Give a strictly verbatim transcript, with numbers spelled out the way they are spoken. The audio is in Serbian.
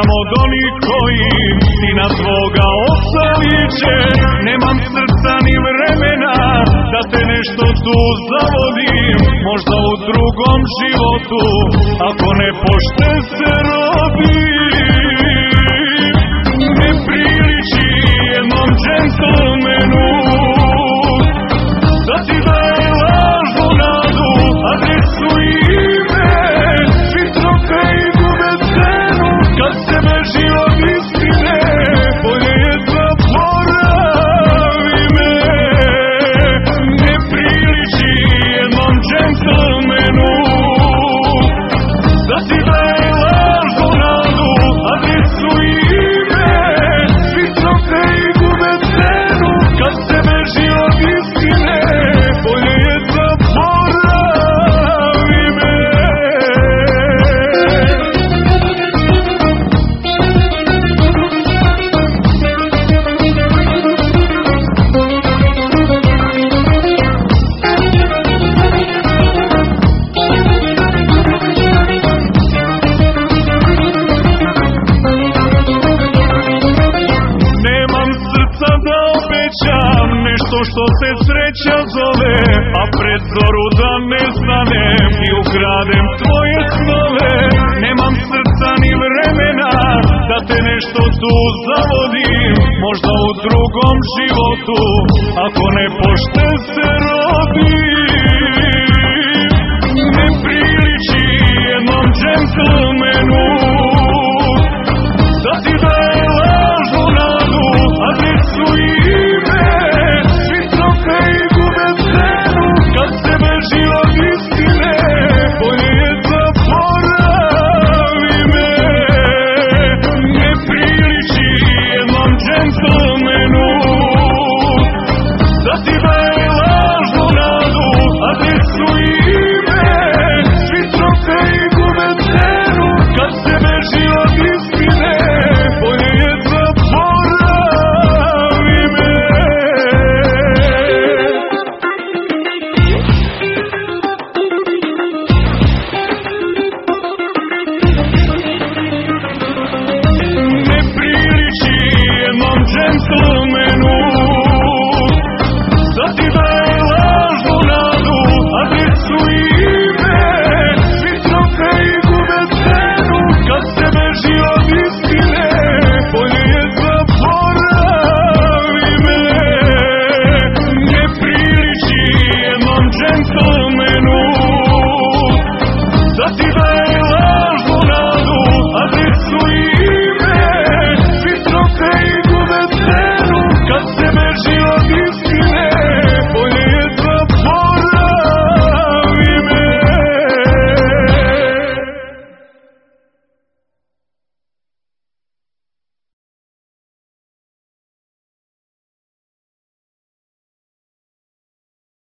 sam od onih koji ti na svoga oca liče. Nemam srca ni vremena da te nešto tu zavodim, možda u drugom životu ako ne pošte se rodim. Ne priliči jednom džentlmenu da ti daje lažnu nadu, adresu i ime. Svi trofeji gube cenu kad se beži od istine, bolje je zaboravi me. Ne priliči jednom džentlmenu da ti daje lažnu nadu, adresu i ime. Svi trofeji gube cenu kad se beži od istine, bolje je zaboravi me. Nemam srca da obećam nešto što se sreća zove, a pred zoru da ne stanem i ukradem tvoje snove. Nemam srca ni vremena da te nešto tu zavodim, možda u drugom životu ako ne pošte se rodim. Ne priliči jednom džentlmenu